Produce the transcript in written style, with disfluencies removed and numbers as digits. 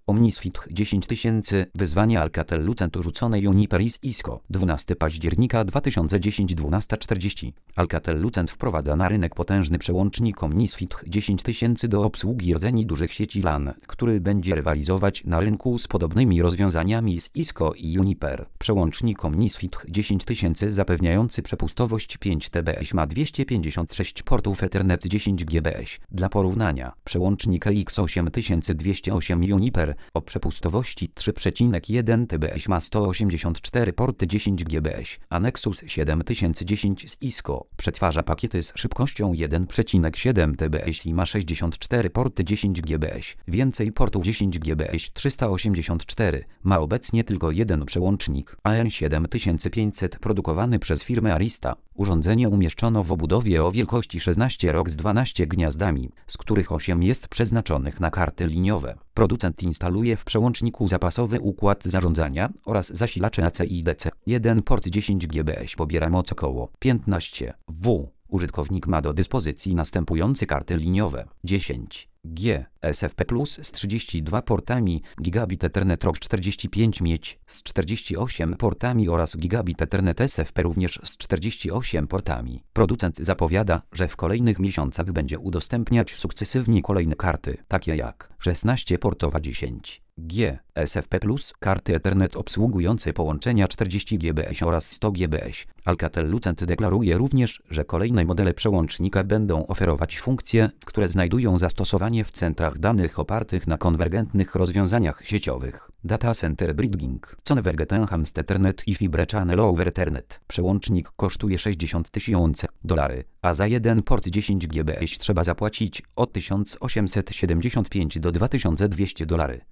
Omnisfit 10 000. Wyzwanie Alcatel-Lucent rzucone Juniper i Cisco. 12 października 2010 12:40. Alcatel-Lucent wprowadza na rynek potężny przełącznik Omnisfit 10 000 do obsługi rdzeni dużych sieci LAN, który będzie rywalizować na rynku z podobnymi rozwiązaniami z Cisco i Juniper. Przełącznik Omnisfit 10 000 zapewniający przepustowość 5 TBS ma 256 portów Ethernet 10 GBS. Dla porównania, przełącznik X8208 Juniper o przepustowości 3,1 TBS ma 184 porty 10 GBS, a Nexus 7010 z Cisco przetwarza pakiety z szybkością 1,7 TBS i ma 64 porty 10 GBS. Więcej portów 10 GBS 384 ma obecnie tylko jeden przełącznik AN7500 produkowany przez firmę Arista. Urządzenie umieszczono w obudowie o wielkości 16 ROG z 12 gniazdami, z których 8 jest przeznaczonych na karty liniowe. Producent instaluje w przełączniku zapasowy układ zarządzania oraz zasilacz AC i DC. Jeden port 10 GBS pobiera moc około 15 W. Użytkownik ma do dyspozycji następujące karty liniowe: 10G SFP Plus z 32 portami, Gigabit Ethernet ROG 45 miedź z 48 portami oraz Gigabit Ethernet SFP również z 48 portami. Producent zapowiada, że w kolejnych miesiącach będzie udostępniać sukcesywnie kolejne karty, takie jak 16-portowa 10G SFP Plus, karty Ethernet obsługujące połączenia 40 GBS oraz 100 GBS. Alcatel-Lucent deklaruje również, że kolejne modele przełącznika będą oferować funkcje, które znajdują zastosowanie w centrach danych opartych na konwergentnych rozwiązaniach sieciowych. Data Center Bridging, Convergent Enhanced Ethernet i Fibre Channel over Ethernet. Przełącznik kosztuje $60,000, a za jeden port 10 GBS trzeba zapłacić od $1875 do $2200.